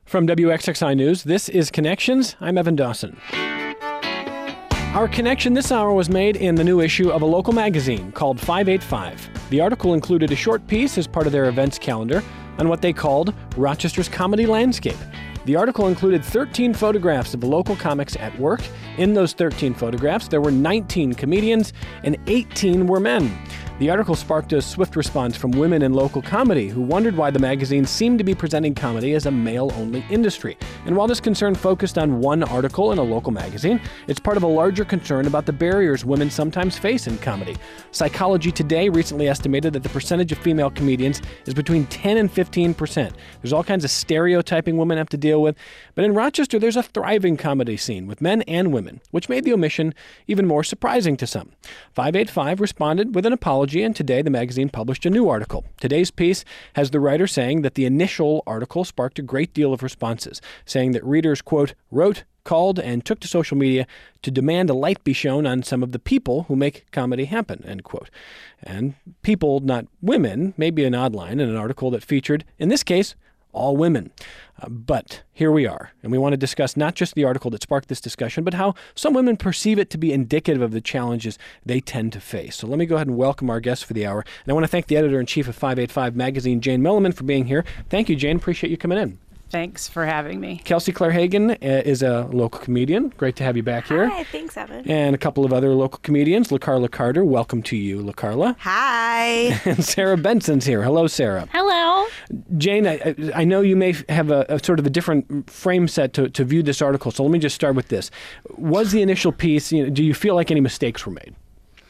From WXXI News, this is Connections. I'm Evan Dawson. Our connection this hour was made in the new issue of a local magazine called 585. The article included a short piece as part of their events calendar on what they called Rochester's comedy landscape. The article included 13 photographs of the local comics at work. In those 13 photographs, there were 19 comedians and 18 were men. The article sparked a swift response from women in local comedy who wondered why the magazine seemed to be presenting comedy as a male-only industry. And while this concern focused on one article in a local magazine, it's part of a larger concern about the barriers women sometimes face in comedy. Psychology Today recently estimated that the percentage of female comedians is between 10 and 15%. There's all kinds of stereotyping women have to deal with. But in Rochester, there's a thriving comedy scene with men and women, which made the omission even more surprising to some. 585 responded with an apology, and today the magazine published a new article. Today's piece has the writer saying that the initial article sparked a great deal of responses, saying that readers, quote, wrote, called, and took to social media to demand a light be shown on some of the people who make comedy happen, end quote. And people, not women, may be an odd line in an article that featured, in this case, all women. But here we are, and we want to discuss not just the article that sparked this discussion, but how some women perceive it to be indicative of the challenges they tend to face. So let me go ahead and welcome our guest for the hour. And I want to thank the editor-in-chief of 585 magazine, Jane Milliman, for being here. Thank you, Jane. Appreciate you coming in. Thanks for having me. Kelsey Claire Hagan is a local comedian. Great to have you back here. Hi, thanks, Evan. And a couple of other local comedians. LaCarla Carter, welcome to you, LaCarla. Hi. And Sarah Benson's here. Hello, Sarah. Hello. Jane, I know you may have a sort of a different frame set to view this article, so let me just start with this. Was the initial piece, do you feel like any mistakes were made?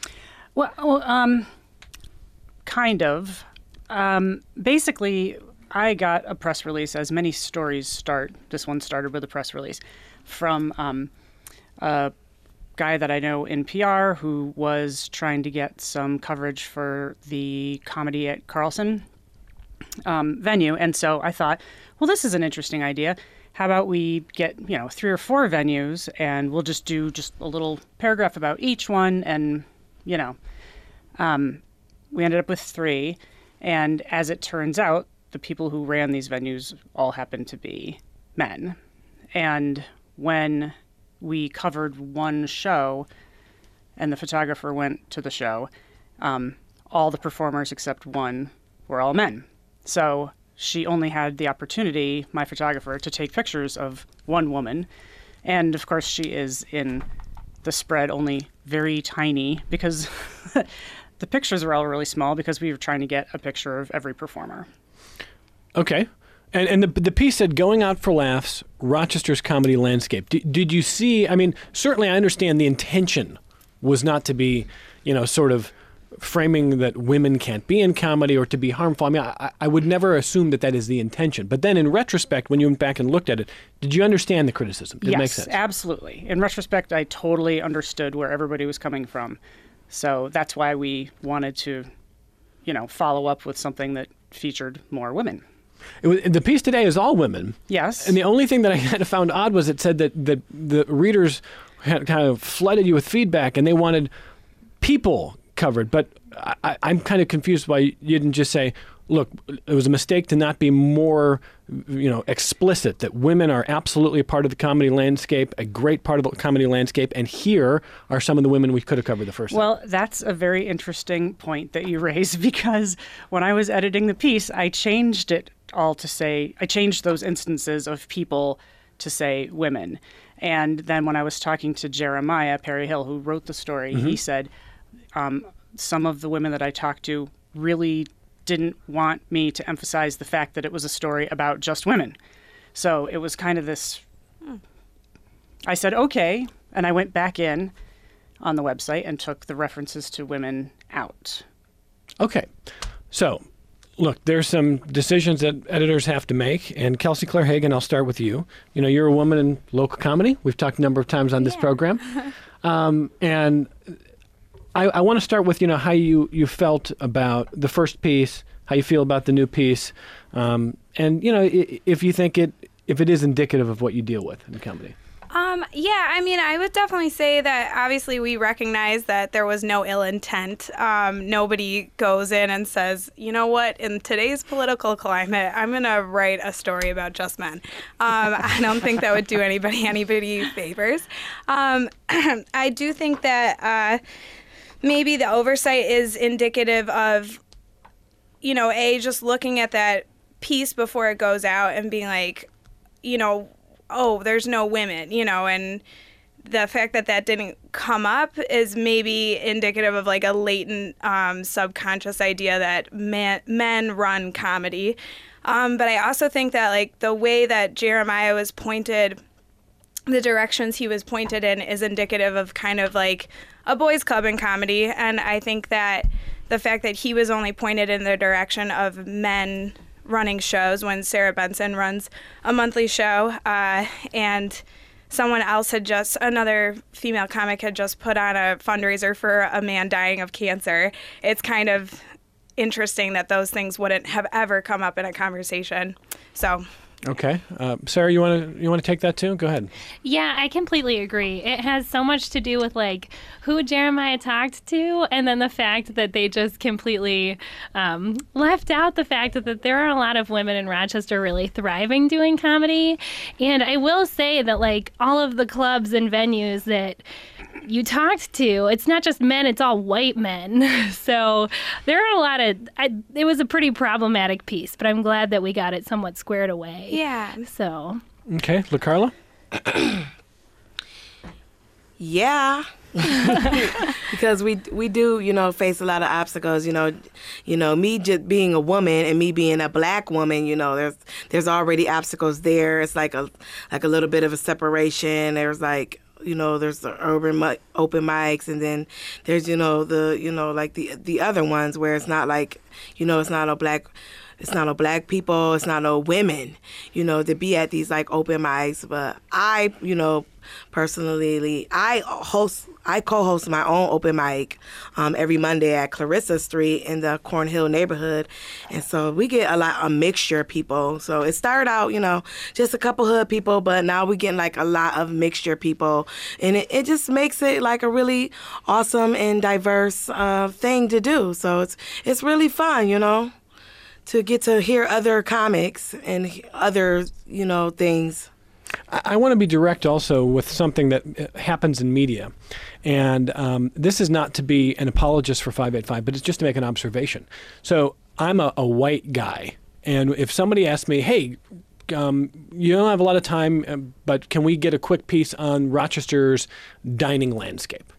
Well, kind of. Basically, I got a press release, as many stories start. This one started with a press release from a guy that I know in PR who was trying to get some coverage for the Comedy at Carlson venue. And so I thought, well, this is an interesting idea. How about we get, 3 or 4 venues and we'll just do just a little paragraph about each one. And, we ended up with 3. And as it turns out, the people who ran these venues all happened to be men. And when we covered one show and the photographer went to the show, all the performers except one were all men. So she only had the opportunity, my photographer, to take pictures of one woman. And of course she is in the spread only very tiny because the pictures were all really small because we were trying to get a picture of every performer. Okay. And the piece said, going out for laughs, Rochester's comedy landscape. Did you see, certainly I understand the intention was not to be, sort of framing that women can't be in comedy or to be harmful. I would never assume that is the intention. But then in retrospect, when you went back and looked at it, did you understand the criticism? Did it make sense? Yes, absolutely. In retrospect, I totally understood where everybody was coming from. So that's why we wanted to, follow up with something that featured more women. The piece today is all women. Yes. And the only thing that I kind of found odd was it said that the readers had kind of flooded you with feedback and they wanted people covered. But I'm kind of confused why you didn't just say, look, it was a mistake to not be more, explicit that women are absolutely a part of the comedy landscape, a great part of the comedy landscape, and here are some of the women we could have covered the first time. Well, that's a very interesting point that you raise because when I was editing the piece, I changed it all to say, I changed those instances of people to say women. And then when I was talking to Jeremiah Perry Hill, who wrote the story, he said some of the women that I talked to really didn't want me to emphasize the fact that it was a story about just women. So it was kind of this, I said, okay. And I went back in on the website and took the references to women out. Okay. So, look, there's some decisions that editors have to make. And Kelsey Claire Hagan, I'll start with you. You're a woman in local comedy. We've talked a number of times on this program. And I want to start with, how you felt about the first piece, how you feel about the new piece, and, if you think if it is indicative of what you deal with in comedy. Yeah, I mean, I would definitely say that obviously we recognize that there was no ill intent. Nobody goes in and says, you know what, in today's political climate, I'm going to write a story about just men. I don't think that would do anybody favors. I do think that maybe the oversight is indicative of, just looking at that piece before it goes out and being like, oh, there's no women, and the fact that that didn't come up is maybe indicative of like a latent subconscious idea that men run comedy. But I also think that like the way that Jeremiah was pointed, the directions he was pointed in is indicative of kind of like a boys' club in comedy. And I think that the fact that he was only pointed in the direction of men running shows when Sarah Benson runs a monthly show, and someone else another female comic had just put on a fundraiser for a man dying of cancer. It's kind of interesting that those things wouldn't have ever come up in a conversation. So. Okay. Sarah, you want to take that too? Go ahead. Yeah, I completely agree. It has so much to do with like who Jeremiah talked to, and then the fact that they just completely left out the fact that there are a lot of women in Rochester really thriving doing comedy. And I will say that like all of the clubs and venues that you talked to, it's not just men, it's all white men. So there are a lot of, it was a pretty problematic piece, but I'm glad that we got it somewhat squared away. Yeah. So. Okay, LaCarla? Yeah. Because we do, face a lot of obstacles, me just being a woman and me being a black woman, there's already obstacles there. It's like a little bit of a separation. There's like, there's the open mics, and then there's, the other ones where it's not like, it's not no black people, it's not no women, to be at these like open mics. But I, personally, I co-host my own open mic every Monday at Clarissa Street in the Cornhill neighborhood. And so we get a mixture of people. So it started out, just a couple hood people, but now we're getting like a lot of mixture people. And it just makes it like a really awesome and diverse thing to do. So it's really fun, to get to hear other comics and other, things. I want to be direct also with something that happens in media. And this is not to be an apologist for 585, but it's just to make an observation. So I'm a white guy. And if somebody asks me, hey, you don't have a lot of time, but can we get a quick piece on Rochester's dining landscape?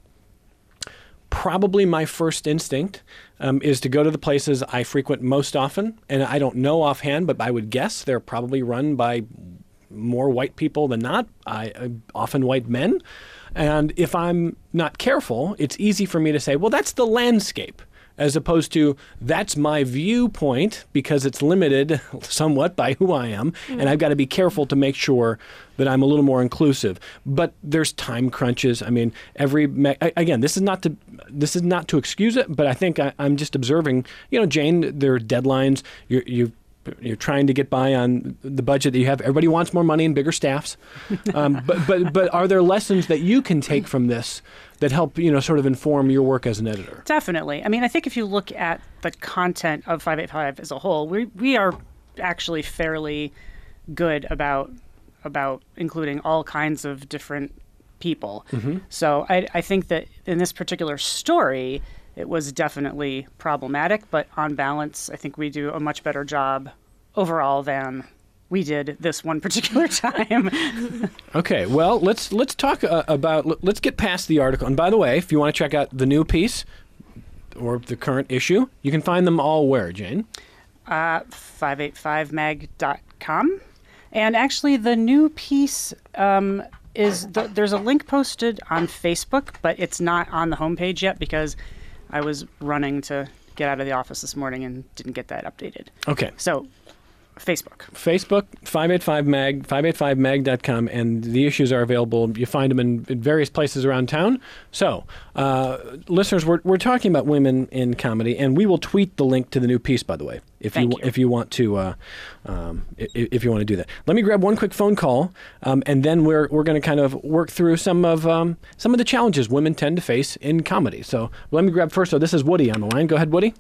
Probably my first instinct is to go to the places I frequent most often. And I don't know offhand, but I would guess they're probably run by more white people than not, often white men. And if I'm not careful, it's easy for me to say, well, that's the landscape, as opposed to that's my viewpoint because it's limited somewhat by who I am. Mm-hmm. And I've got to be careful to make sure that I'm a little more inclusive. But there's time crunches. I mean, again, this is not to excuse it, but I think I'm just observing, Jane, there are deadlines. You're trying to get by on the budget that you have. Everybody wants more money and bigger staffs. But are there lessons that you can take from this that help, sort of inform your work as an editor? Definitely. I mean, I think if you look at the content of 585 as a whole, we are actually fairly good about including all kinds of different people. Mm-hmm. So I think that in this particular story, it was definitely problematic, but on balance, I think we do a much better job overall than we did this one particular time. Okay, well, let's talk let's get past the article. And by the way, if you want to check out the new piece or the current issue, you can find them all where, Jane? 585mag.com. And actually, the new piece there's a link posted on Facebook, but it's not on the homepage yet because I was running to get out of the office this morning and didn't get that updated. Okay. So Facebook. 585mag, 585mag.com, and the issues are available. You find them in various places around town. So, listeners, we're talking about women in comedy, and we will tweet the link to the new piece, by the way, if you want to do that. Let me grab one quick phone call, and then we're going to kind of work through some of the challenges women tend to face in comedy. So let me grab first. So this is Woody on the line. Go ahead, Woody.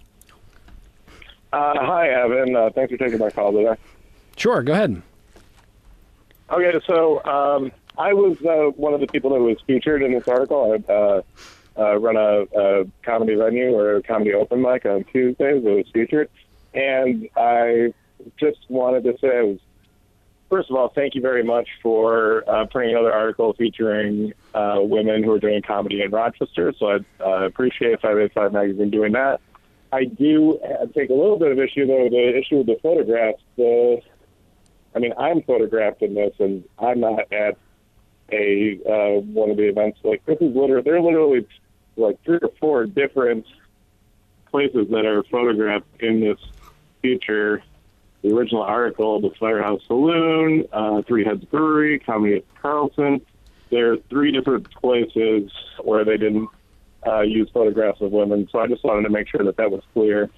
Hi, Evan. Thanks for taking my call today. Sure, go ahead. Okay, so I was one of the people that was featured in this article. I run a comedy venue or a comedy open mic on Tuesdays. It was featured. And I just wanted to say, first of all, thank you very much for printing another article featuring women who are doing comedy in Rochester. So I appreciate 585 Magazine doing that. I do take a little bit of issue, though, with the issue with the photographs. I'm photographed in this, and I'm not at one of the events. Like, there are literally like 3 or 4 different places that are photographed in this feature. The original article, the Firehouse Saloon, Three Heads Brewery, Comedy at Carlson. There are 3 different places where they didn't use photographs of women, so I just wanted to make sure that was clear.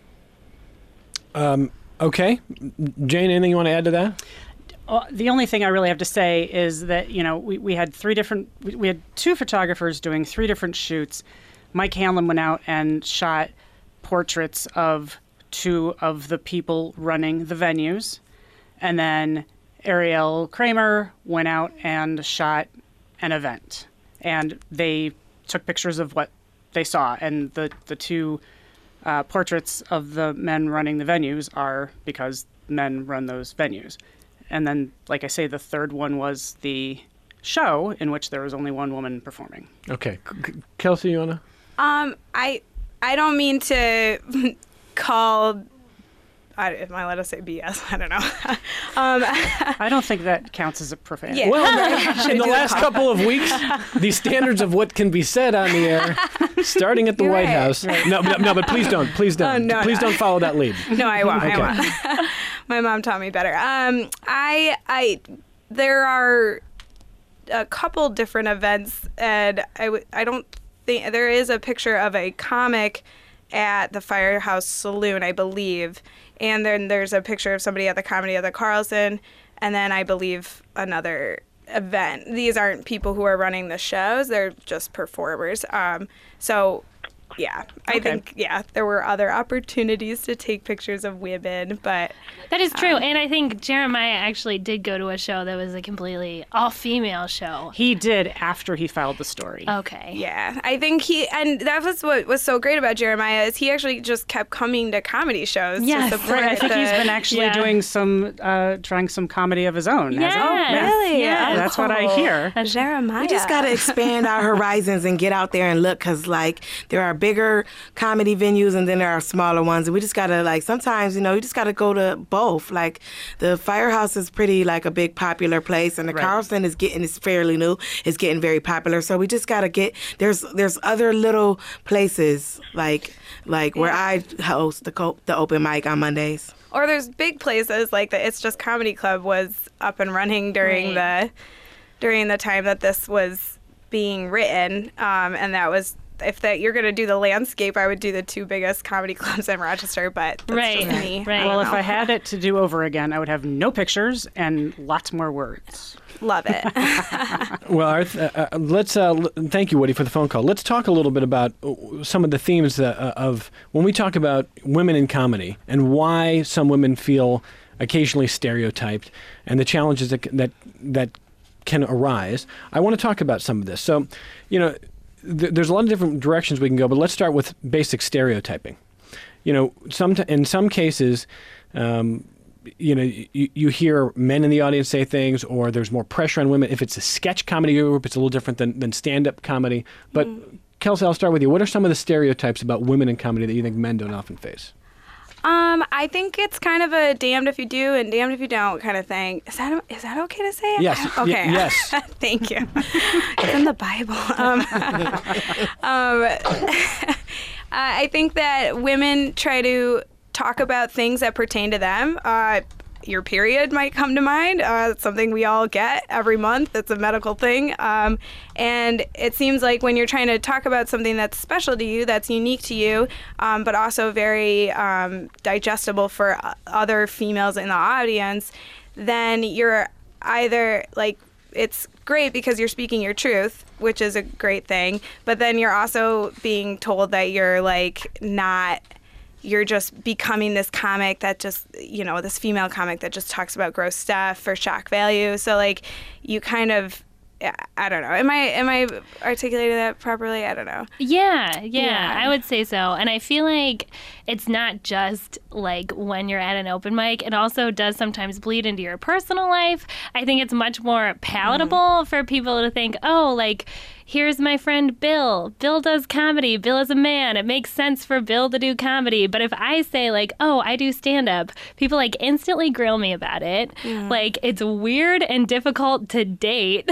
Okay. Jane, anything you want to add to that? The only thing I really have to say is that, we had 2 photographers doing 3 different shoots. Mike Hanlon went out and shot portraits of 2 of the people running the venues. And then Ariel Kramer went out and shot an event. And they took pictures of what they saw. And the 2 portraits of the men running the venues are because men run those venues. And then, like I say, the third one was the show in which there was only one woman performing. Okay. Kelsey, you want to? I don't mean to call... am I allowed to say BS? I don't know. I don't think that counts as a profanity. Yeah. Well, in the last couple of weeks, the standards of what can be said on the air, starting at the White House. Right. No, but please don't. Please don't. Don't follow that lead. No, I won't. Okay. I won't. My mom taught me better. There are a couple different events, and I don't think there is a picture of a comic at the Firehouse Saloon, I believe. And then there's a picture of somebody at the Comedy at the Carlson, and then I believe another event. These aren't people who are running the shows, they're just performers. I think, there were other opportunities to take pictures of women, but... That is true, and I think Jeremiah actually did go to a show that was a completely all-female show. He did after he filed the story. Okay. Yeah, I think and that was what was so great about Jeremiah, is he actually just kept coming to comedy shows to support I think he's been actually doing trying some comedy of his own. Yeah. Really? Yeah, that's what I hear. Jeremiah. We just got to expand our horizons and get out there and look, because, there are bigger comedy venues and then there are smaller ones. And we just got to, sometimes, you just got to go to both. The Firehouse is pretty, a big popular place, and the Carlson is fairly new. It's getting very popular. So we just got to get, there's other little places, where I host the open mic on Mondays. Or there's big places like the It's Just Comedy Club was up and running during the time that this was being written, and that was, if you're going to do the landscape, I would do the 2 biggest comedy clubs in Rochester, but that's just me. Right. Well, if I had it to do over again, I would have no pictures and lots more words. Love it. Well, let's thank you, Woody, for the phone call. Let's talk a little bit about some of the themes of when we talk about women in comedy and why some women feel occasionally stereotyped and the challenges that can arise. I want to talk about some of this. So, there's a lot of different directions we can go, but let's start with basic stereotyping. In some cases, you hear men in the audience say things, or there's more pressure on women. If it's a sketch comedy group, it's a little different than stand-up comedy. But Kelsey, I'll start with you. What are some of the stereotypes about women in comedy that you think men don't often face? I think it's kind of a damned if you do and damned if you don't kind of thing. Is that okay to say? Yes. Okay. Yes. Thank you. It's in the Bible. I think that women try to talk about things that pertain to them. your period might come to mind. It's something we all get every month. It's a medical thing. And it seems like when you're trying to talk about something that's special to you, that's unique to you, but also very digestible for other females in the audience, then you're either like, it's great because you're speaking your truth, which is a great thing, but then you're also being told that you're like not, you're just becoming this comic that just, you know, this female comic that just talks about gross stuff for shock value. So like you kind of, I don't know. Am I articulating that properly? I don't know. Yeah, I would say so. And I feel like it's not just like when you're at an open mic. It also does sometimes bleed into your personal life. I think it's much more palatable for people to think, oh, like, here's my friend Bill. Bill does comedy. Bill is a man. It makes sense for Bill to do comedy. But if I say like, oh, I do stand-up, people like instantly grill me about it. Like, it's weird and difficult to date.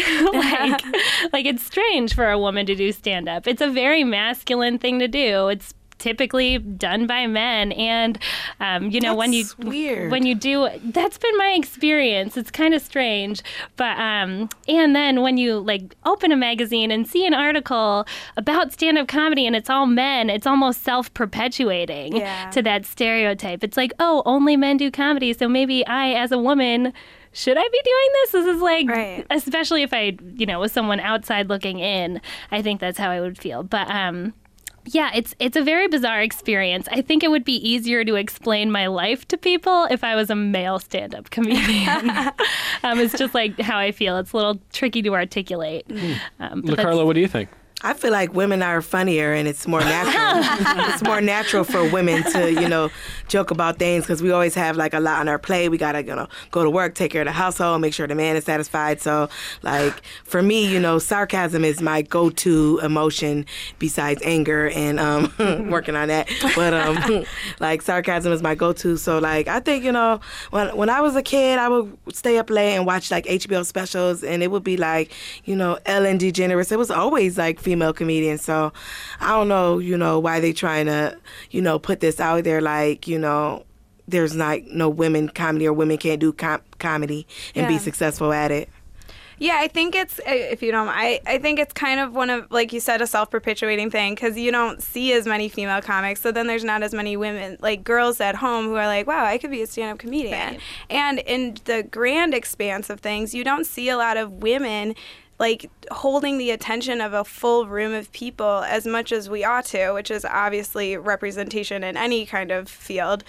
like it's strange for a woman to do stand-up. It's a very masculine thing to do. It's typically done by men, and you know, That's weird. when you do, that's been my experience. It's kind of strange, but and then when you like open a magazine and see an article about stand-up comedy and it's all men, it's almost self-perpetuating to that stereotype. It's like, oh, only men do comedy, so maybe I, as a woman, should I be doing this? This is like, especially if I, you know, was someone outside looking in, I think that's how I would feel. But yeah, it's a very bizarre experience. I think it would be easier to explain my life to people if I was a male stand-up comedian. It's just like how I feel. It's a little tricky to articulate. LaCarla, what do you think? I feel like women are funnier and it's more natural. It's more natural for women to, you know, joke about things because we always have like a lot on our plate. We got to, you know, go to work, take care of the household, make sure the man is satisfied. So like for me, you know, sarcasm is my go-to emotion besides anger and working on that. But like sarcasm is my go-to. So like I think, you know, when I was a kid, I would stay up late and watch like HBO specials and it would be like, you know, Ellen DeGeneres. It was always like female comedians. So I don't know, you know, why they trying to, you know, put this out there like, you know, there's not no women comedy or women can't do comedy and be successful at it. Yeah, I think it's, if you don't, I think it's kind of one of, like you said, a self-perpetuating thing because you don't see as many female comics, so then there's not as many women, like girls at home who are like, wow, I could be a stand-up comedian. Right. And in the grand expanse of things, you don't see a lot of women like holding the attention of a full room of people as much as we ought to, which is obviously representation in any kind of field.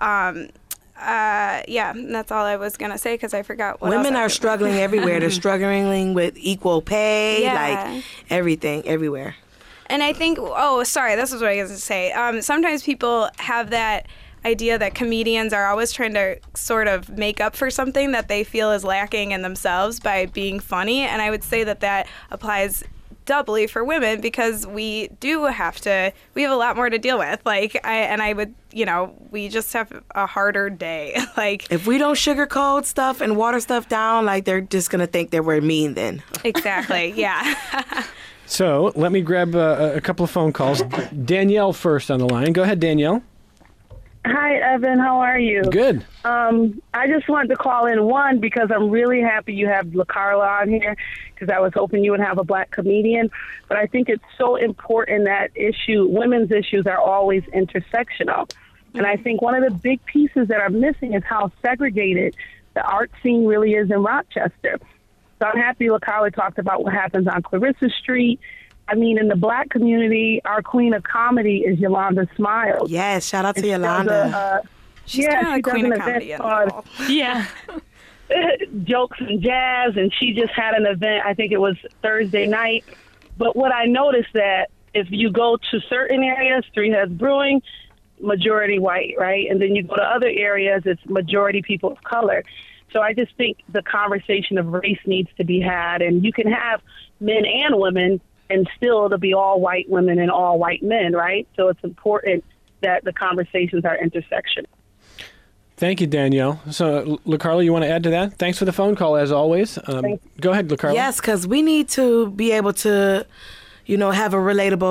Yeah, that's all I was gonna say because I forgot what women else are struggling everywhere. They're struggling with equal pay, like everything, everywhere. And I think, oh, sorry, this is what I was gonna say. Sometimes people have that idea that comedians are always trying to sort of make up for something that they feel is lacking in themselves by being funny, and I would say that that applies doubly for women because we have a lot more to deal with. Like, I would, you know, we just have a harder day. Like, if we don't sugarcoat stuff and water stuff down, like they're just gonna think that we're mean then. Exactly. Yeah. So let me grab a couple of phone calls. Danielle first on the line. Go ahead, Danielle. Hi, Evan. How are you? Good. I just wanted to call in, one, because I'm really happy you have LaCarla on here, because I was hoping you would have a black comedian. But I think it's so important that women's issues are always intersectional. And I think one of the big pieces that are missing is how segregated the art scene really is in Rochester. So I'm happy LaCarla talked about what happens on Clarissa Street. I mean, in the black community, our queen of comedy is Yolanda Smiles. Yes, shout out to Yolanda. She's kind of the queen of comedy. Yeah. Jokes and Jazz, and she just had an event, I think it was Thursday night. But what I noticed that if you go to certain areas, Three Heads Brewing, majority white, right? And then you go to other areas, it's majority people of color. So I just think the conversation of race needs to be had, and you can have men and women and still to be all white women and all white men, right? So it's important that the conversations are intersectional. Thank you, Danielle. So, LaCarla, you want to add to that? Thanks for the phone call, as always. Go ahead, LaCarla. Yes, because we need to be able to, you know, have a relatable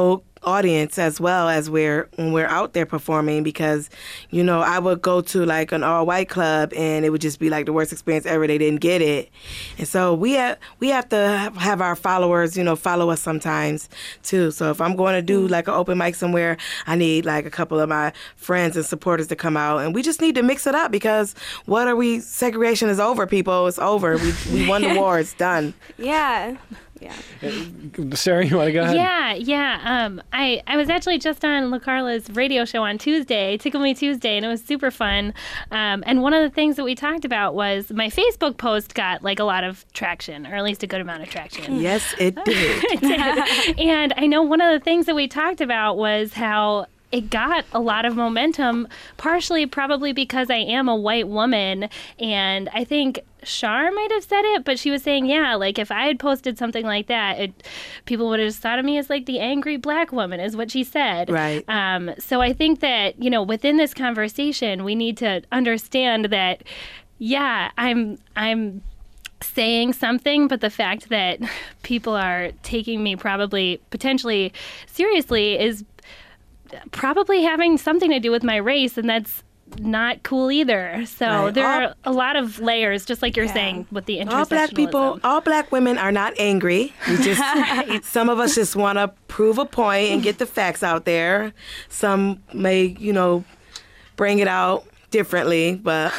audience as well as when we're out there performing, because I would go to like an all-white club and it would just be like the worst experience ever. They didn't get it. And so we have to have our followers follow us sometimes too. So if I'm going to do like an open mic somewhere, I need like a couple of my friends and supporters to come out, and we just need to mix it up, because segregation is over, people. It's over. We won the war. It's done. Yeah. Yeah. Sarah, you want to go ahead? Yeah. I was actually just on LaCarla's radio show on Tuesday, Tickle Me Tuesday, and it was super fun. And one of the things that we talked about was my Facebook post got like a lot of traction, or at least a good amount of traction. Yes, it did. It did. And I know one of the things that we talked about was how it got a lot of momentum, partially probably because I am a white woman. And I think Shar might have said it, but she was saying, yeah, like if I had posted something like that, people would have just thought of me as like the angry black woman, is what she said. Right. So I think that, within this conversation, we need to understand that, yeah, I'm saying something, but the fact that people are taking me potentially seriously is probably having something to do with my race, and that's not cool either. So right. There are a lot of layers, just like you're saying with the intersectionalism. All black women are not angry. We just some of us just want to prove a point and get the facts out there. Some may, bring it out differently, but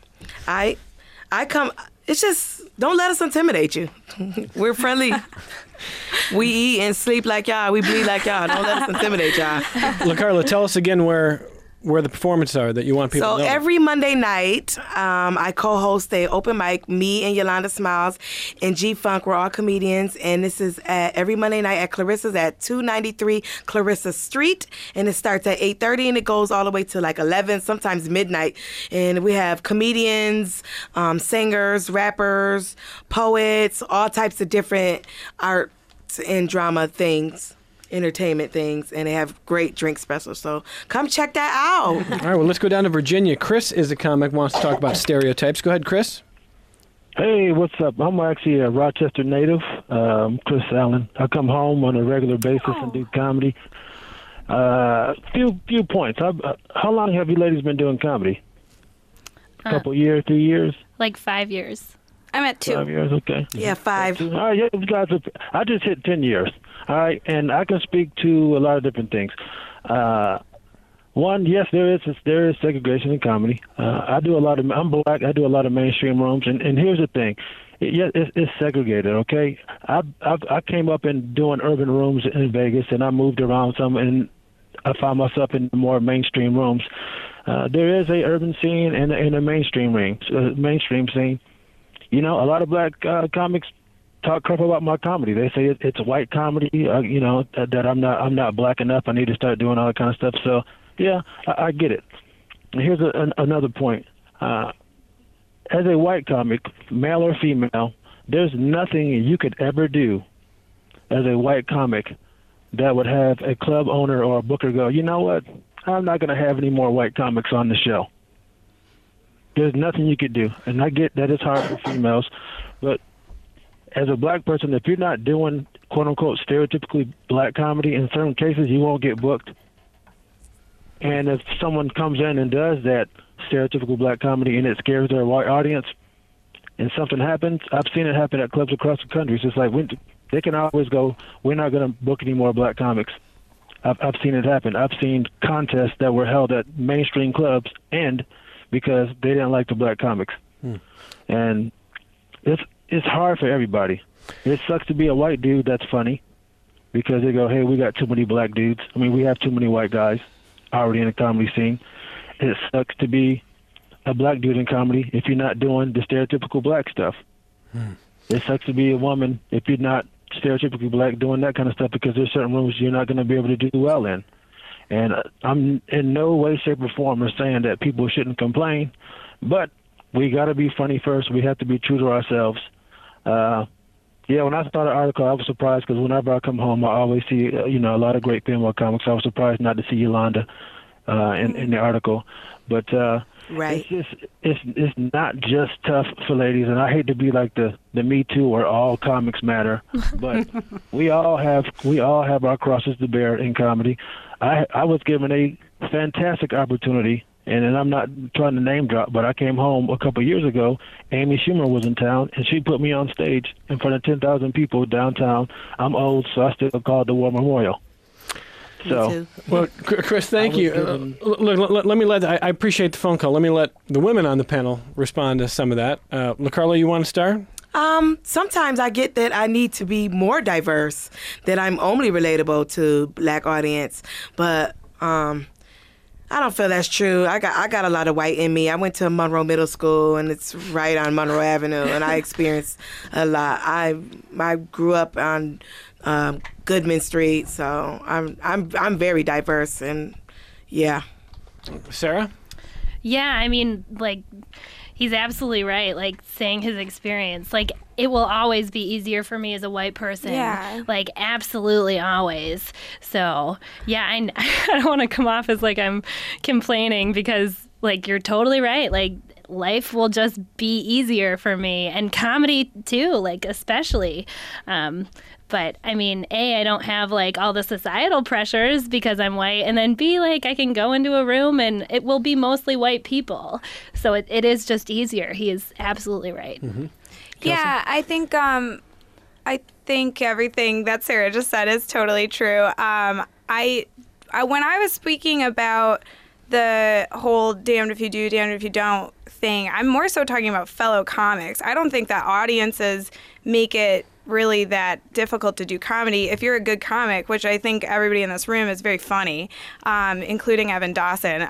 it's just, don't let us intimidate you. We're friendly. We eat and sleep like y'all. We bleed like y'all. Don't let us intimidate y'all. LaCarla, tell us again where the performances are that you want people to know. So every Monday night, I co-host a open mic, me and Yolanda Smiles and G-Funk. We're all comedians, and this is every Monday night at Clarissa's at 293 Clarissa Street, and it starts at 8:30 and it goes all the way to like 11, sometimes midnight. And we have comedians, singers, rappers, poets, all types of different arts and drama things. Entertainment things, and they have great drink specials, so come check that out. All right, well, let's go down to Virginia. Chris is a comic, wants to talk about stereotypes. Go ahead, Chris. Hey, what's up? I'm actually a Rochester native, Chris Allen. I come home on a regular basis and do comedy. Few points. How long have you ladies been doing comedy? A couple years, 3 years? Like 5 years. I'm at 2. 5 years, okay. Yeah, 5. All right, yeah, you guys I just hit 10 years. All right, and I can speak to a lot of different things. One, yes, there is segregation in comedy. I'm black. I do a lot of mainstream rooms, and here's the thing. It's segregated, okay? I came up in doing urban rooms in Vegas, and I moved around some, and I found myself in more mainstream rooms. There is a urban scene and a mainstream scene. A lot of black comics talk crap about my comedy. They say it's a white comedy. That I'm not black enough. I need to start doing all that kind of stuff. So yeah, I get it. And here's another point. As a white comic, male or female, there's nothing you could ever do as a white comic that would have a club owner or a booker go, you know what? I'm not going to have any more white comics on the show. There's nothing you could do. And I get that it's hard for females, but as a black person, if you're not doing quote-unquote stereotypically black comedy, in certain cases you won't get booked. And if someone comes in and does that stereotypical black comedy and it scares their white audience and something happens, I've seen it happen at clubs across the country. It's just like they can always go, we're not going to book any more black comics. I've seen it happen. I've seen contests that were held at mainstream clubs end because they didn't like the black comics. And it's hard for everybody. It sucks to be a white dude that's funny because they go, hey, we got too many black dudes. I mean, we have too many white guys already in the comedy scene. It sucks to be a black dude in comedy if you're not doing the stereotypical black stuff. It sucks to be a woman if you're not stereotypically black doing that kind of stuff because there's certain rooms you're not going to be able to do well in. And I'm in no way, shape, or form saying that people shouldn't complain, but we got to be funny first. We have to be true to ourselves. When I saw the article, I was surprised because whenever I come home, I always see, a lot of great female comics. I was surprised not to see Yolanda. in the article. But Right. it's not just tough for ladies, and I hate to be like the Me Too or all comics matter, but we all have our crosses to bear in comedy. I was given a fantastic opportunity, and I'm not trying to name drop, but I came home a couple of years ago. Amy Schumer was in town, and she put me on stage in front of 10,000 people downtown. I'm old, so I still call it the War Memorial. So, well, Chris, thank you. I appreciate the phone call. Let me let the women on the panel respond to some of that. LaCarla, you want to start? Sometimes I get that I need to be more diverse, that I'm only relatable to Black audience, but I don't feel that's true. I got a lot of white in me. I went to Monroe Middle School, and it's right on Monroe Avenue, and I experienced a lot. I grew up on Goodman Street, so I'm very diverse, and yeah. Sarah? Yeah, I mean, like, he's absolutely right. Like, saying his experience, like, it will always be easier for me as a white person. Yeah. Like, absolutely always. So, yeah, I don't want to come off as like I'm complaining, because, like, you're totally right. Like, life will just be easier for me, and comedy too, like, especially. But I mean, A, I don't have like all the societal pressures because I'm white, and then B, like, I can go into a room and it will be mostly white people. So it is just easier. He is absolutely right. Mm-hmm. Yeah, I think everything that Sarah just said is totally true. I when I was speaking about the whole damned if you do, damned if you don't thing, I'm more so talking about fellow comics. I don't think that audiences make it really that difficult to do comedy if you're a good comic, which I think everybody in this room is very funny, including Evan Dawson.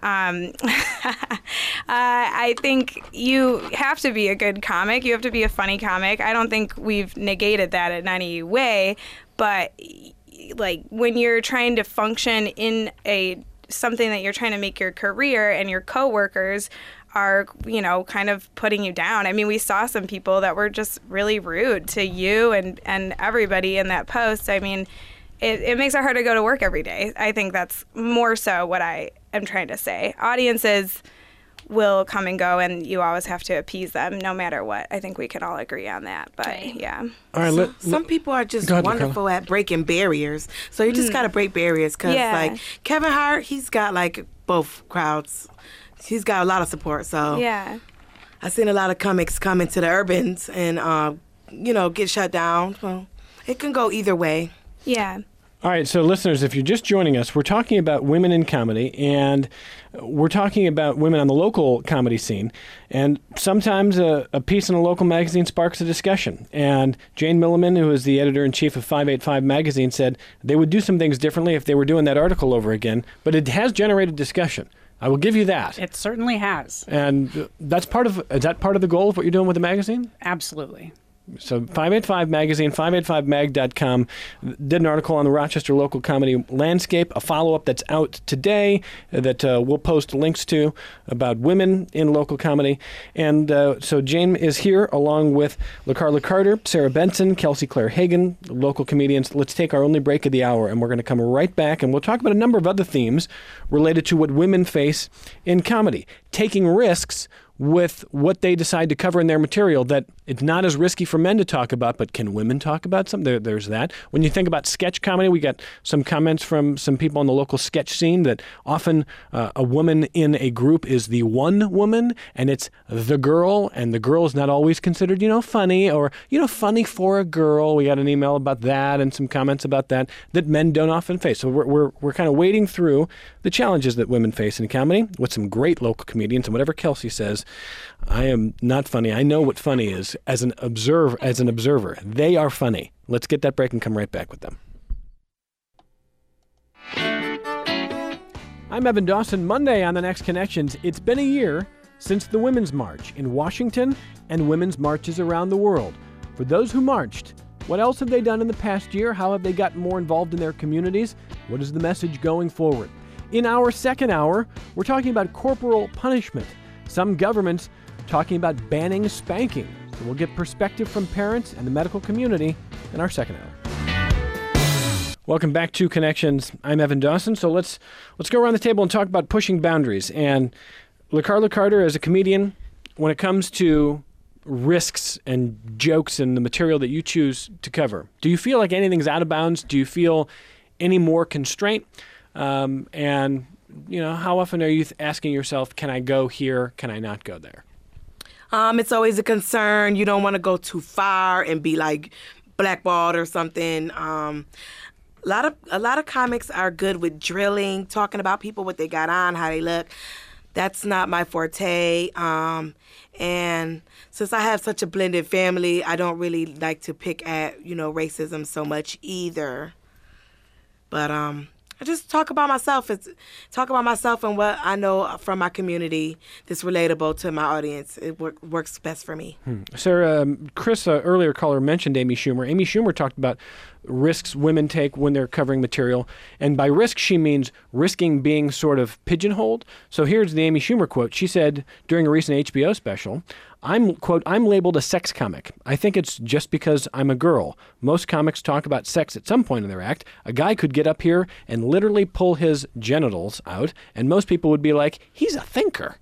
I think you have to be a good comic. You have to be a funny comic. I don't think we've negated that in any way, but like when you're trying to function in something that you're trying to make your career, and your coworkers are, kind of putting you down. I mean, we saw some people that were just really rude to you and everybody in that post. I mean, it makes it hard to go to work every day. I think that's more so what I am trying to say. Audiences will come and go, and you always have to appease them no matter what. I think we can all agree on that. But, right. Yeah. All right, some people are just ahead, wonderful at breaking barriers. So you just got to break barriers, because, like, Kevin Hart, he's got, like, both crowds. He's got a lot of support, so yeah. I've seen a lot of comics come into the urbans and, get shut down. Well, it can go either way. Yeah. All right, so listeners, if you're just joining us, we're talking about women in comedy, and we're talking about women on the local comedy scene. And sometimes a piece in a local magazine sparks a discussion. And Jane Milliman, who is the editor-in-chief of 585 magazine, said they would do some things differently if they were doing that article over again, but it has generated discussion. I will give you that. It certainly has. And is that part of the goal of what you're doing with the magazine? Absolutely. So 585 magazine, 585mag.com, did an article on the Rochester local comedy landscape, a follow-up that's out today that we'll post links to about women in local comedy. And so Jane is here along with LaCarla Carter, Sarah Benson, Kelsey Claire Hagan, local comedians. Let's take our only break of the hour, and we're going to come right back, and we'll talk about a number of other themes related to what women face in comedy. Taking risks with what they decide to cover in their material, that it's not as risky for men to talk about, but can women talk about something? There's that. When you think about sketch comedy, we got some comments from some people in the local sketch scene that often a woman in a group is the one woman, and it's the girl, and the girl is not always considered, funny, or, funny for a girl. We got an email about that and some comments about that men don't often face. So we're kind of wading through the challenges that women face in comedy with some great local comedians, and whatever Kelsey says, I am not funny. I know what funny is as an observer. They are funny. Let's get that break and come right back with them. I'm Evan Dawson. Monday on The Next Connections, it's been a year since the Women's March in Washington and women's marches around the world. For those who marched, what else have they done in the past year? How have they gotten more involved in their communities? What is the message going forward? In our second hour, we're talking about corporal punishment. Some governments talking about banning spanking. So we'll get perspective from parents and the medical community in our second hour. Welcome back to Connections. I'm Evan Dawson. So let's go around the table and talk about pushing boundaries. And LaCarla Carter, as a comedian, when it comes to risks and jokes and the material that you choose to cover, do you feel like anything's out of bounds? Do you feel any more constraint? And how often are you asking yourself, can I go here? Can I not go there? It's always a concern. You don't want to go too far and be like blackballed or something. A lot of comics are good with drilling, talking about people, what they got on, how they look. That's not my forte. And since I have such a blended family, I don't really like to pick at, racism so much either. But I just talk about myself. Talk about myself and what I know from my community that's relatable to my audience. It works best for me. Sarah, Chris, earlier caller, mentioned Amy Schumer. Amy Schumer talked about risks women take when they're covering material. And by risk, she means risking being sort of pigeonholed. So here's the Amy Schumer quote. She said during a recent HBO special, quote, I'm labeled a sex comic. I think it's just because I'm a girl. Most comics talk about sex at some point in their act. A guy could get up here and literally pull his genitals out, and most people would be like, he's a thinker.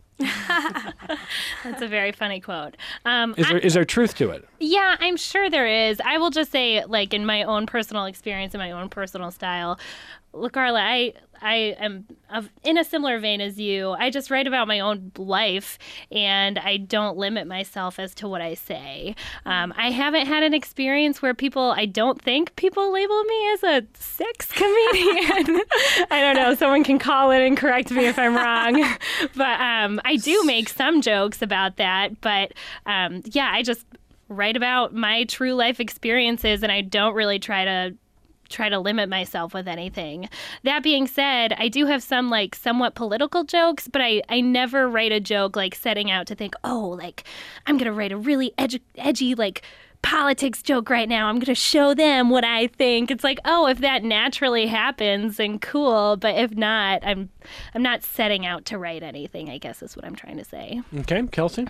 That's a very funny quote. Is there truth to it? Yeah, I'm sure there is. I will just say, like, in my own personal experience, in my own personal style, LaCarla, I am in a similar vein as you. I just write about my own life, and I don't limit myself as to what I say. I haven't had an experience where I don't think people label me as a sex comedian. I don't know. Someone can call in and correct me if I'm wrong. But I do make some jokes about that. But I just write about my true life experiences, and I don't really try to limit myself with anything. That being said, I do have some like somewhat political jokes, but I never write a joke like setting out to think, I'm going to write a really edgy like politics joke right now. I'm going to show them what I think. It's like, if that naturally happens, then cool. But if not, I'm not setting out to write anything, I guess is what I'm trying to say. Okay. Kelsey?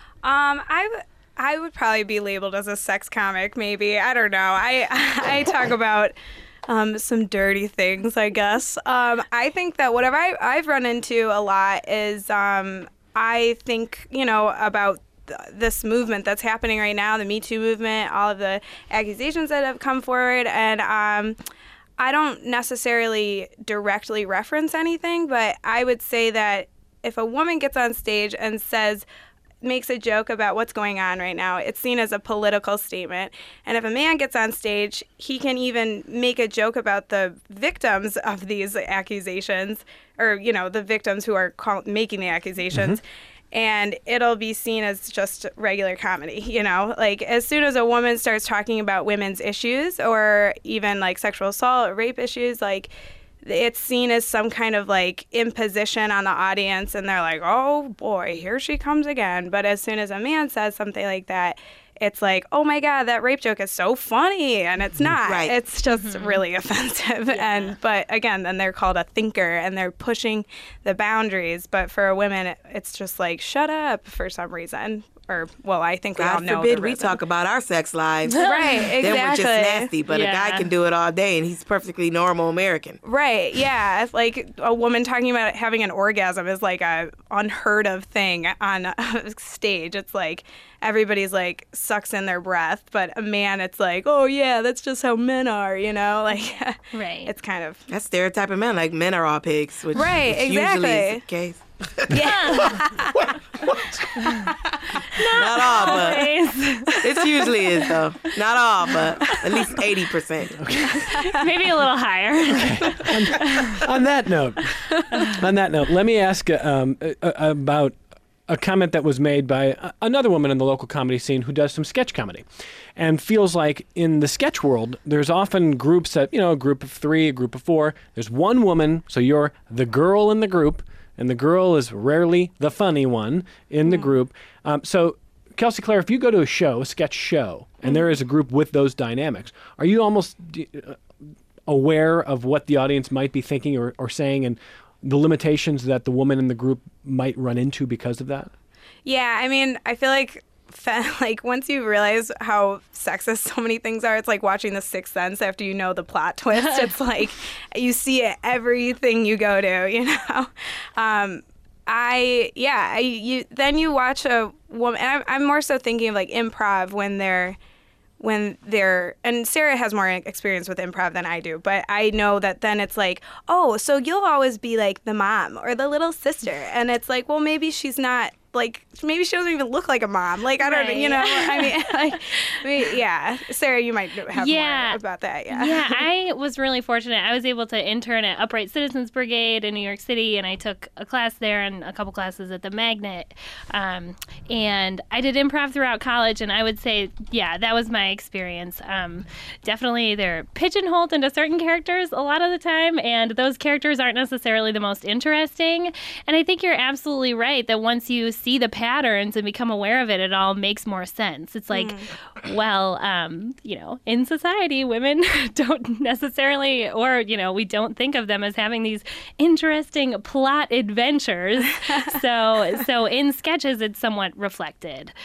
I would probably be labeled as a sex comic, maybe. I don't know. I talk about some dirty things, I guess. I think that whatever I've run into a lot is I think, about this movement that's happening right now, the Me Too movement, all of the accusations that have come forward. And I don't necessarily directly reference anything, but I would say that if a woman gets on stage and makes a joke about what's going on right now, it's seen as a political statement. And if a man gets on stage, he can even make a joke about the victims of these accusations, or, the victims who are making the accusations. Mm-hmm. And it'll be seen as just regular comedy, Like, as soon as a woman starts talking about women's issues, or even, like, sexual assault or rape issues, like, it's seen as some kind of like imposition on the audience, and they're like, oh boy, here she comes again. But as soon as a man says something like that, it's like, oh my God, that rape joke is so funny. And it's not. Right. It's just really offensive. Yeah. But again, then they're called a thinker, and they're pushing the boundaries. But for a woman, it's just like, shut up for some reason. Or, well, I think we all know. God forbid we talk about our sex lives. Right, exactly. Then we're just nasty. But a guy can do it all day, and he's perfectly normal American. Right, yeah. It's like a woman talking about having an orgasm is like a unheard of thing on a stage. It's like everybody's like sucks in their breath, but a man, it's like, oh yeah, that's just how men are, Like, right. It's kind of that stereotype of men, like men are all pigs. Which exactly. Usually is the case. Yeah. Not all, but it usually is though. Not all, but at least 80%. Okay. Maybe a little higher. Okay. On that note, let me ask about a comment that was made by another woman in the local comedy scene who does some sketch comedy, and feels like in the sketch world, there's often groups that, a group of 3, a group of 4. There's one woman, so you're the girl in the group, and the girl is rarely the funny one in the group. So, Kelsey Clare, if you go to a sketch show, and there is a group with those dynamics, are you almost aware of what the audience might be thinking or saying, and the limitations that the woman in the group might run into because of that? Yeah, I mean, I feel like like once you realize how sexist so many things are, it's like watching The Sixth Sense after you know the plot twist. It's like you see it everything you go to, you know. Then you watch a woman, and I'm more so thinking of like improv when they're, and Sarah has more experience with improv than I do, but I know that then it's like, oh, so you'll always be like the mom or the little sister, and it's like, well, maybe she's not. Like, maybe she doesn't even look like a mom. Like, I don't know, you know. I mean, yeah. Sarah, you might have more about that, Yeah, I was really fortunate. I was able to intern at Upright Citizens Brigade in New York City, and I took a class there and a couple classes at the Magnet. And I did improv throughout college, and I would say, yeah, that was my experience. Definitely they're pigeonholed into certain characters a lot of the time, and those characters aren't necessarily the most interesting. And I think you're absolutely right that once you see the patterns and become aware of it, it all makes more sense. It's like, well, you know, in society, women don't necessarily, or, you know, we don't think of them as having these interesting plot adventures. So in sketches, it's somewhat reflected.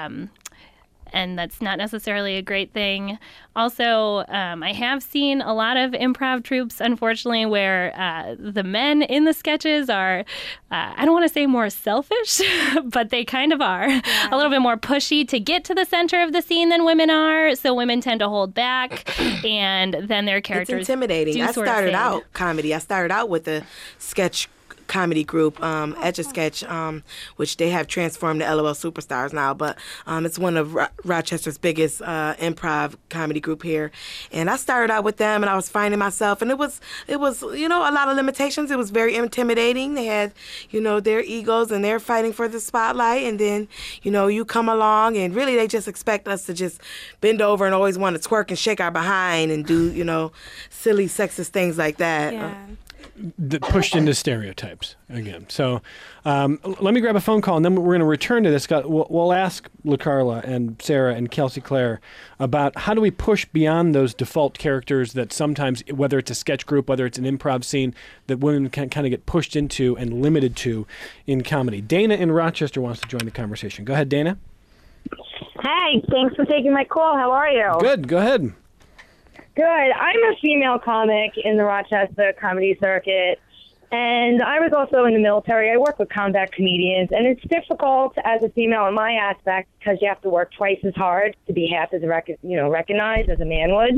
And that's not necessarily a great thing. Also, I have seen a lot of improv troupes, unfortunately, where the men in the sketches are, I don't want to say more selfish, but they kind of are. A little bit more pushy to get to the center of the scene than women are. So women tend to hold back, and then their characters It's intimidating. I started out comedy. I started out with a sketch comedy group, Etch-a-Sketch, which they have transformed to LOL Superstars now, but it's one of Rochester's biggest improv comedy group here. And I started out with them, and I was finding myself, and it was you know, a lot of limitations. It was very intimidating. They had, you know, their egos, and they're fighting for the spotlight, and then, you know, you come along, and really they just expect us to just bend over and always want to twerk and shake our behind and do, you know, silly sexist things like that. Yeah. Pushed into stereotypes again. So let me grab a phone call, and then we're going to return to this. We'll ask LaCarla and Sarah and Kelsey Clare about how do we push beyond those default characters that sometimes, whether it's a sketch group, whether it's an improv scene, that women can kind of get pushed into and limited to in comedy. Dana in Rochester wants to join the conversation. Go ahead, Dana. Hey, thanks for taking my call. How are you? Good. Go ahead. Good. I'm a female comic in the Rochester comedy circuit, and I was also in the military. I work with combat comedians, and it's difficult as a female in my aspect because you have to work twice as hard to be half as recognized as a man would.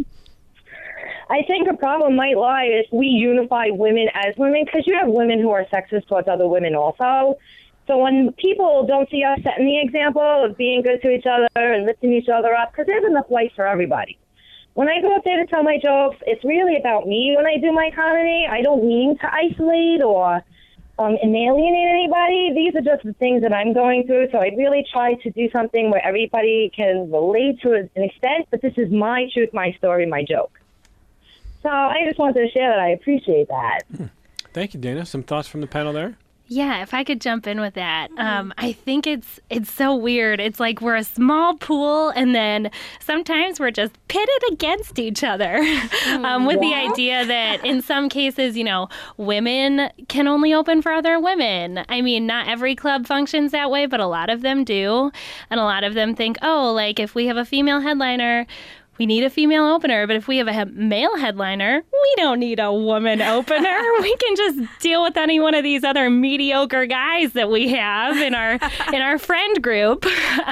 I think a problem might lie if we unify women as women, because you have women who are sexist towards other women also. So when people don't see us setting the example of being good to each other and lifting each other up, because there's enough light for everybody. When I go up there to tell my jokes, it's really about me when I do my comedy. I don't mean to isolate or alienate anybody. These are just the things that I'm going through, so I really try to do something where everybody can relate to an extent, but this is my truth, my story, my joke. So I just wanted to share that. I appreciate that. Thank you, Dana. Some thoughts from the panel there? Yeah, if I could jump in with that. I think it's so weird. It's like we're a small pool, and then sometimes we're just pitted against each other with the idea that in some cases, you know, women can only open for other women. I mean, not every club functions that way, but a lot of them do. And a lot of them think, oh, like if we have a female headliner, we need a female opener, but if we have a male headliner, we don't need a woman opener. We can just deal with any one of these other mediocre guys that we have in our friend group.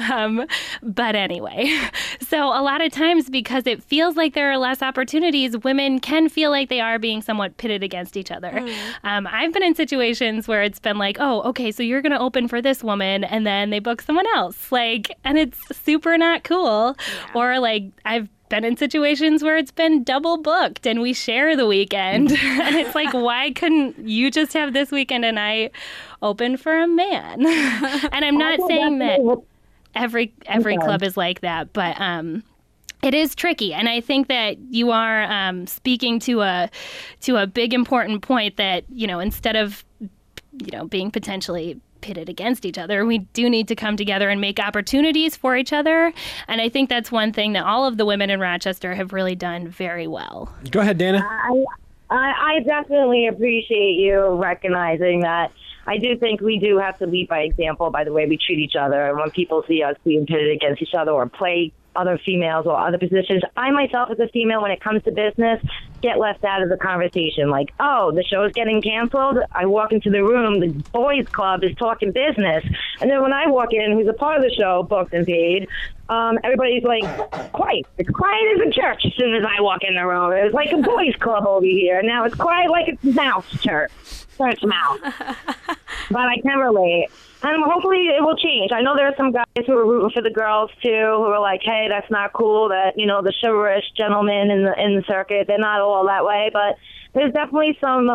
But anyway, so a lot of times because it feels like there are less opportunities, women can feel like they are being somewhat pitted against each other. I've been in situations where it's been like, oh, okay, so you're going to open for this woman, and then they book someone else. Like, and it's super not cool. Yeah. Or like I've been in situations where it's been double booked and we share the weekend. And it's like, why couldn't you just have this weekend and I open for a man? And I'm not saying that every club is like that, but it is tricky. And I think that you are speaking to a big important point that, you know, instead of, you know, being potentially pitted against each other, we do need to come together and make opportunities for each other. And I think that's one thing that all of the women in Rochester have really done very well. Go ahead, Dana. I definitely appreciate you recognizing that. I do think we do have to lead by example by the way we treat each other. And when people see us being pitted against each other or play other females or other positions, I myself as a female, when it comes to business, get left out of the conversation. Like, oh, the show's getting canceled. I walk into the room, the boys club is talking business. And then when I walk in, who's a part of the show, booked and paid, everybody's like, quiet. It's quiet as a church as soon as I walk in the room. It's like a boys club over here. Now it's quiet like it's mouse church mouth. But I can relate. And hopefully it will change. I know there are some guys who are rooting for the girls too, who are like, "Hey, that's not cool." That the chivalrous gentlemen in the circuit, they're not all that way. But there's definitely some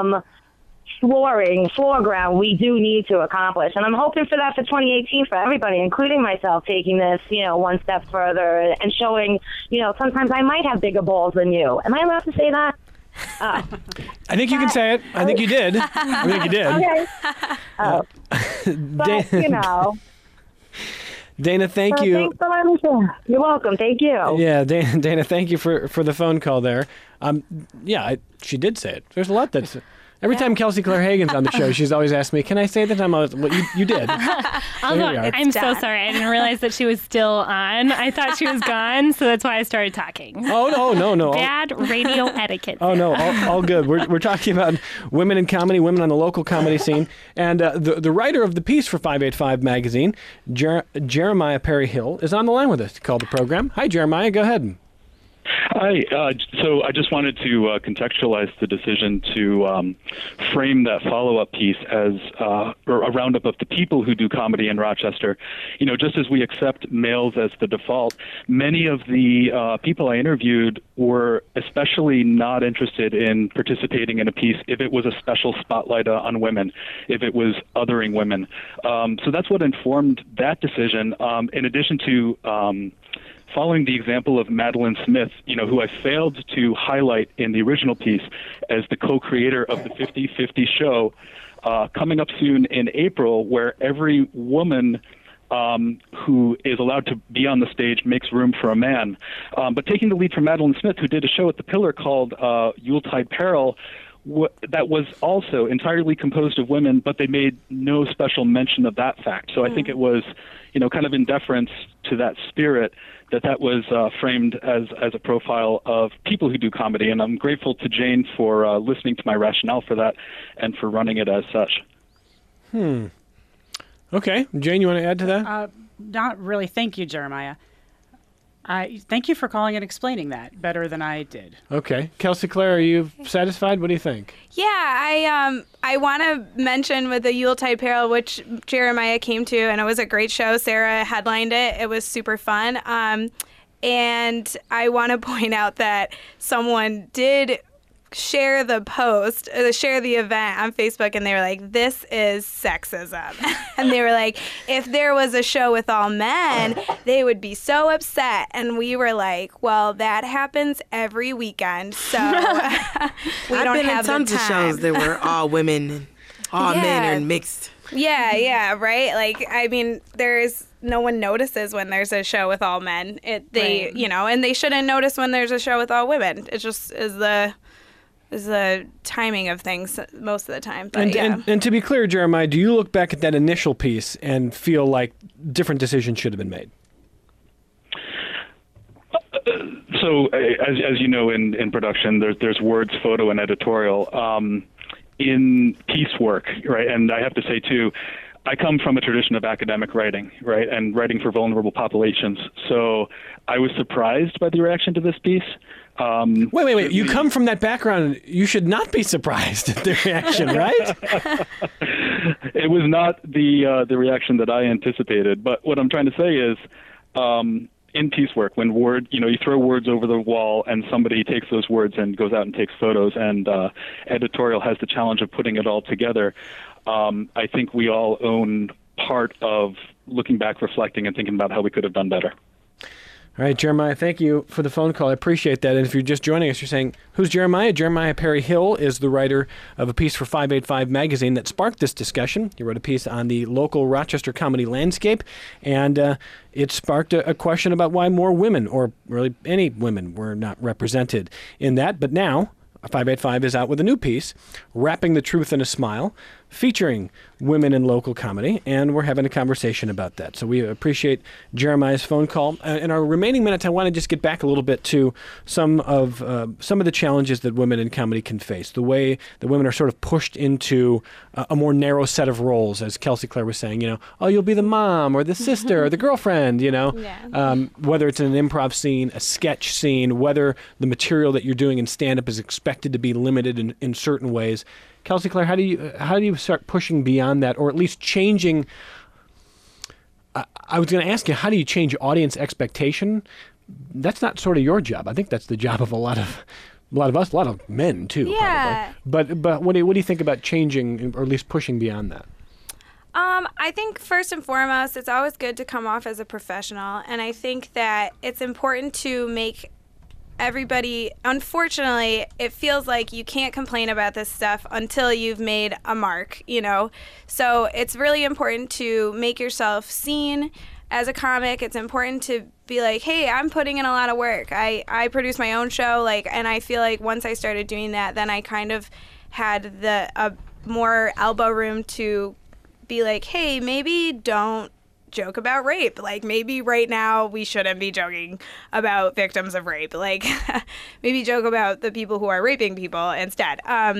foreground we do need to accomplish, and I'm hoping for that for 2018 for everybody, including myself, taking this one step further and showing sometimes I might have bigger balls than you. Am I allowed to say that? I think you can say it. I think you did. I think you did. Okay. But, Dana, thank you. Thanks for letting me share. You're welcome. Thank you. Yeah, Dana, thank you for the phone call there. She did say it. There's a lot that's... Every time Kelsey Claire Hagan's on the show, she's always asked me, "Can I say that?" Well, you did. I'm so sorry. I didn't realize that she was still on. I thought she was gone, so that's why I started talking. Oh, no. Bad radio etiquette. Oh, no, all good. We're talking about women in comedy, women on the local comedy scene. And the writer of the piece for 585 magazine, Jeremiah Perry Hill, is on the line with us to call the program. Hi, Jeremiah. Go ahead. Hi. So I just wanted to contextualize the decision to frame that follow-up piece as a roundup of the people who do comedy in Rochester. Just as we accept males as the default, many of the people I interviewed were especially not interested in participating in a piece if it was a special spotlight on women, if it was othering women. So that's what informed that decision, in addition to... following the example of Madeline Smith, who I failed to highlight in the original piece as the co-creator of the 50/50 show, coming up soon in April, where every woman who is allowed to be on the stage makes room for a man. But taking the lead from Madeline Smith, who did a show at the Pillar called Yuletide Peril, that was also entirely composed of women, but they made no special mention of that fact. So I think it was, kind of in deference to that spirit, that was framed as a profile of people who do comedy. And I'm grateful to Jane for listening to my rationale for that and for running it as such. Okay. Jane, you want to add to that? Not really. Thank you, Jeremiah. Thank you for calling and explaining that better than I did. Okay. Kelsey Claire, are you satisfied? What do you think? Yeah, I want to mention with the Yuletide Peril, which Jeremiah came to, and it was a great show. Sarah headlined it. It was super fun. And I want to point out that someone did share the post, share the event on Facebook, and they were like, "This is sexism." And they were like, if there was a show with all men, they would be so upset. And we were like, well, that happens every weekend, so we don't have the time. I've been in tons of shows that were all women and all men and mixed. Yeah, right? Like, I mean, no one notices when there's a show with all men. And they shouldn't notice when there's a show with all women. It just is the timing of things most of the time. But and to be clear, Jeremiah, do you look back at that initial piece and feel like different decisions should have been made? So, as you know, in production, there's words, photo, and editorial. In piecework, right? And I have to say, too, I come from a tradition of academic writing, right, and writing for vulnerable populations. So I was surprised by the reaction to this piece. Wait. You come from that background. You should not be surprised at the reaction, right? It was not the reaction that I anticipated. But what I'm trying to say is, in piecework, when you throw words over the wall and somebody takes those words and goes out and takes photos, and editorial has the challenge of putting it all together, I think we all own part of looking back, reflecting, and thinking about how we could have done better. All right, Jeremiah, thank you for the phone call. I appreciate that. And if you're just joining us, you're saying, who's Jeremiah? Jeremiah Perry Hill is the writer of a piece for 585 magazine that sparked this discussion. He wrote a piece on the local Rochester comedy landscape, and it sparked a question about why more women, or really any women, were not represented in that. But now 585 is out with a new piece, Wrapping the Truth in a Smile, featuring women in local comedy, and we're having a conversation about that. So we appreciate Jeremiah's phone call. In our remaining minutes, I want to just get back a little bit to some of the challenges that women in comedy can face, the way that women are sort of pushed into a more narrow set of roles, as Kelsey Clare was saying, oh, you'll be the mom or the sister or the girlfriend, whether it's in an improv scene, a sketch scene, whether the material that you're doing in stand-up is expected to be limited in certain ways. Kelsey Clare, how do you start pushing beyond that, or at least changing? I was going to ask you, how do you change audience expectation? That's not sort of your job. I think that's the job of a lot of us, a lot of men too. Yeah. Probably. But what do you think about changing, or at least pushing beyond that? I think first and foremost, it's always good to come off as a professional, and I think that it's important to make everybody, unfortunately, it feels like you can't complain about this stuff until you've made a mark, So it's really important to make yourself seen as a comic. It's important to be like, hey, I'm putting in a lot of work. I produce my own show, and I feel like once I started doing that, then I kind of had a more elbow room to be like, hey, maybe don't joke about rape. Maybe right now we shouldn't be joking about victims of rape. Maybe joke about the people who are raping people instead. And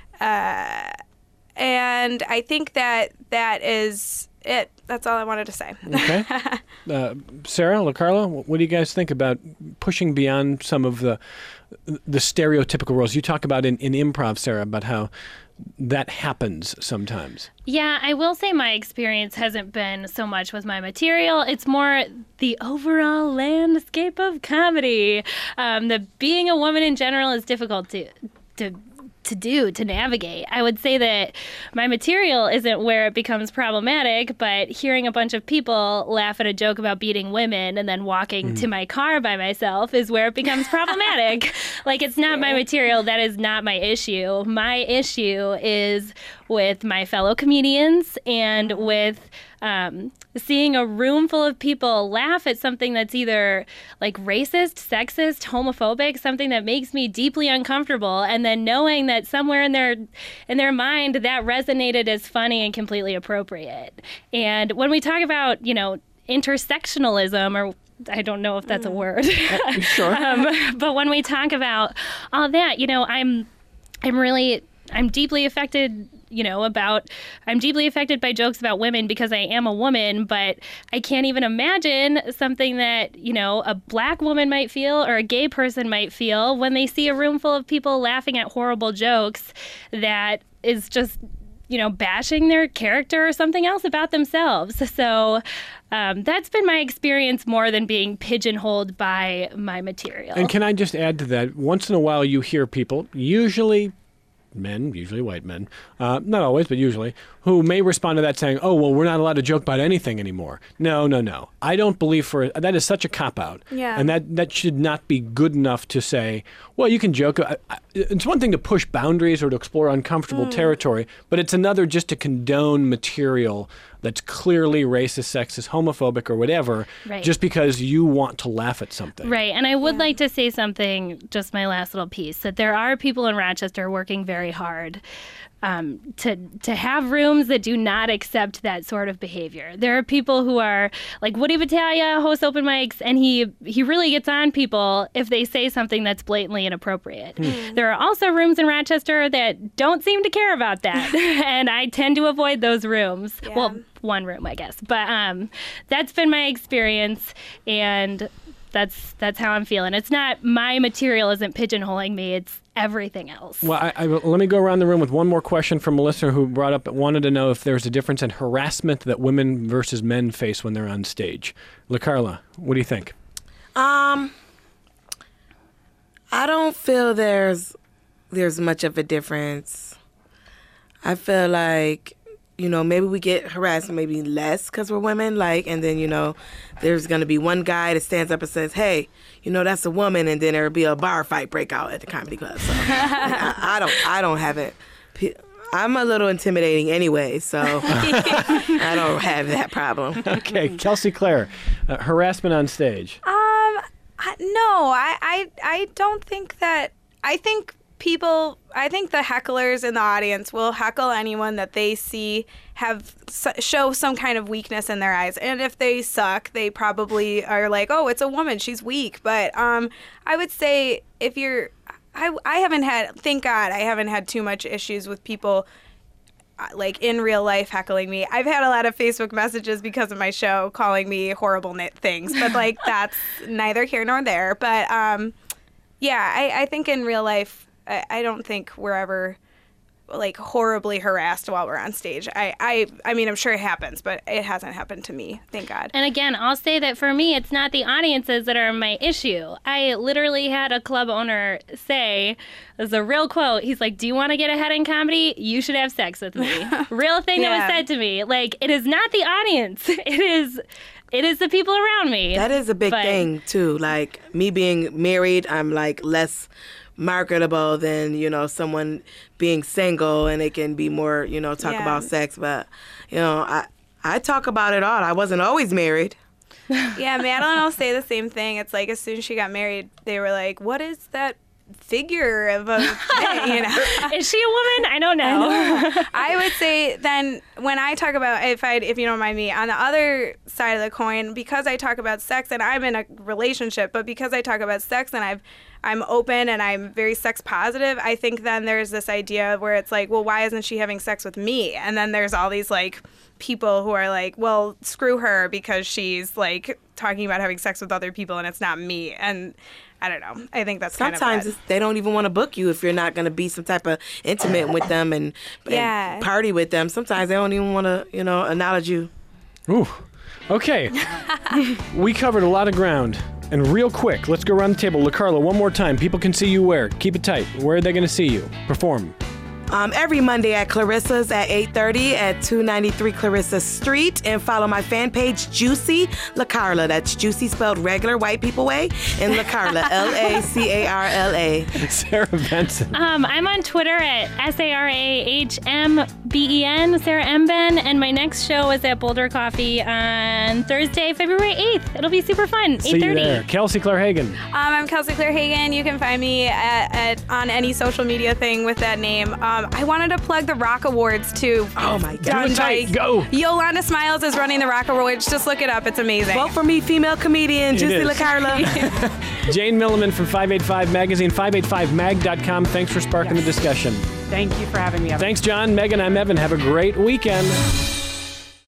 I think that is it. That's all I wanted to say. Okay. Sarah, LaCarla, what do you guys think about pushing beyond some of the stereotypical roles? You talk about in improv, Sarah, about how that happens sometimes. Yeah, I will say my experience hasn't been so much with my material. It's more the overall landscape of comedy. The being a woman in general is difficult to navigate. I would say that my material isn't where it becomes problematic, but hearing a bunch of people laugh at a joke about beating women and then walking to my car by myself is where it becomes problematic. It's not my material. That is not my issue. My issue is with my fellow comedians and with seeing a room full of people laugh at something that's either racist, sexist, homophobic, something that makes me deeply uncomfortable, and then knowing that somewhere in their mind that resonated as funny and completely appropriate. And when we talk about, intersectionalism, or I don't know if that's a word. Sure. But when we talk about all that, I'm deeply affected, I'm deeply affected by jokes about women because I am a woman, but I can't even imagine something that, a black woman might feel or a gay person might feel when they see a room full of people laughing at horrible jokes that is just, bashing their character or something else about themselves. So that's been my experience more than being pigeonholed by my material. And can I just add to that? Once in a while you hear people, usually men, usually white men, not always, but usually, who may respond to that saying, oh, well, we're not allowed to joke about anything anymore. No. I don't believe that is such a cop-out. Yeah. And that should not be good enough to say, well, you can joke. It's one thing to push boundaries or to explore uncomfortable territory, but it's another just to condone material that's clearly racist, sexist, homophobic, or whatever, right, just because you want to laugh at something. Right. And I would like to say something, just my last little piece, that there are people in Rochester working very hard to have rooms that do not accept that sort of behavior. There are people who are like Woody Battaglia hosts open mics, and he really gets on people if they say something that's blatantly inappropriate. There are also rooms in Rochester that don't seem to care about that, and I tend to avoid those rooms. Yeah. Well, one room, I guess, but that's been my experience, and that's how I'm feeling. It's not, my material isn't pigeonholing me, it's everything else. Well, let me go around the room with one more question from Melissa, who wanted to know if there's a difference in harassment that women versus men face when they're on stage. LaCarla, what do you think? I don't feel there's much of a difference. I feel like, maybe we get harassed maybe less because we're women, and then, there's going to be one guy that stands up and says, hey, that's a woman, and then there'll be a bar fight break out at the comedy club. So I don't have it. I'm a little intimidating anyway, so I don't have that problem. Okay, Kelsey Clare, harassment on stage. No, I don't think that. I think I think the hecklers in the audience will heckle anyone that they see show some kind of weakness in their eyes. And if they suck, they probably are like, oh, it's a woman, she's weak. But I would say if you're, I haven't had, thank God, I haven't had too much issues with people like in real life heckling me. I've had a lot of Facebook messages because of my show calling me horrible things, but like that's neither here nor there. But yeah, I think in real life, I don't think we're ever like horribly harassed while we're on stage. I mean, I'm sure it happens, but it hasn't happened to me, thank God. And again, I'll say that for me, it's not the audiences that are my issue. I literally had a club owner say, this is a real quote, he's like, do you want to get ahead in comedy? You should have sex with me. Real thing that was said to me. Like, it is not the audience. It is the people around me. That is a big thing, too. Like, me being married, I'm, like, less marketable than, you know, someone being single, and it can be more, you know, talk about sex. But, you know, I talk about it all. I wasn't always married. Yeah, Madeline will say the same thing. It's like as soon as she got married, they were like, what is that figure of a thing, you know? Is she a woman? I don't know. I would say then when I talk about, if you don't mind me, on the other side of the coin, because I talk about sex and I'm in a relationship, but because I talk about sex and I'm open and I'm very sex positive, I think then there's this idea where it's like, well, why isn't she having sex with me? And then there's all these like people who are like, well, screw her because she's like talking about having sex with other people and it's not me. And I don't know. I think that's sometimes they don't even want to book you if you're not going to be some type of intimate with them and party with them. Sometimes they don't even want to, you know, acknowledge you. Ooh. Okay. We covered a lot of ground. And real quick, let's go around the table. LaCarla, one more time. People can see you where? Keep it tight. Where are they going to see you perform? Every Monday at Clarissa's at 8:30 at 293 Clarissa Street. And follow my fan page, Juicy LaCarla. That's Juicy spelled regular white people way. And LaCarla, LaCarla. Sarah Benson. I'm on Twitter at SarahHMBen, Sarah Mben. And my next show is at Boulder Coffee on Thursday, February 8th. It'll be super fun, 8:30. See you there. Kelsey Claire Hagan. I'm Kelsey Claire Hagan. You can find me on any social media thing with that name. I wanted to plug the Rock Awards too. Oh my God. Go. Yolanda Smiles is running the Rock Awards. Just look it up. It's amazing. Vote for me, female comedian, Juicy LaCarla. Jane Milliman from 585 Magazine, 585mag.com. Thanks for sparking the discussion. Thank you for having me. Thanks, John. Megan, I'm Evan. Have a great weekend.